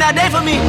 all day for me.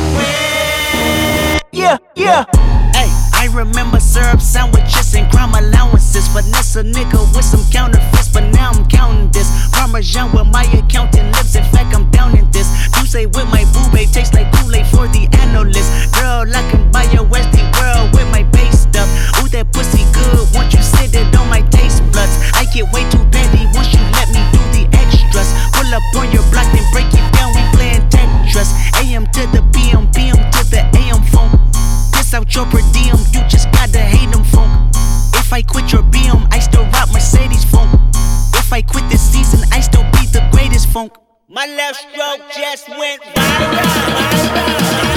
Yeah, yeah. Hey, I remember syrup sandwiches and crime allowances. Finesse a nigga with some counterfeits, but now I'm counting this. Parmesan with my accountant lips, in fact I'm down in this. You say with my boo babe, tastes like Kool-Aid for the analyst. Girl, I can buy your Westie world with my base stuff. Ooh, that pussy good, once you sit it on my taste buds. I get way too petty once you let me do the extras. Pull up on your block, then break it down, we playing Tetris. AM to the PM, PM to the AM phone. Piss out your per diem, you just gotta hate them funk. If I quit your BM, I still rock Mercedes funk. If I quit this season, I still be the greatest funk. My left stroke just went viral.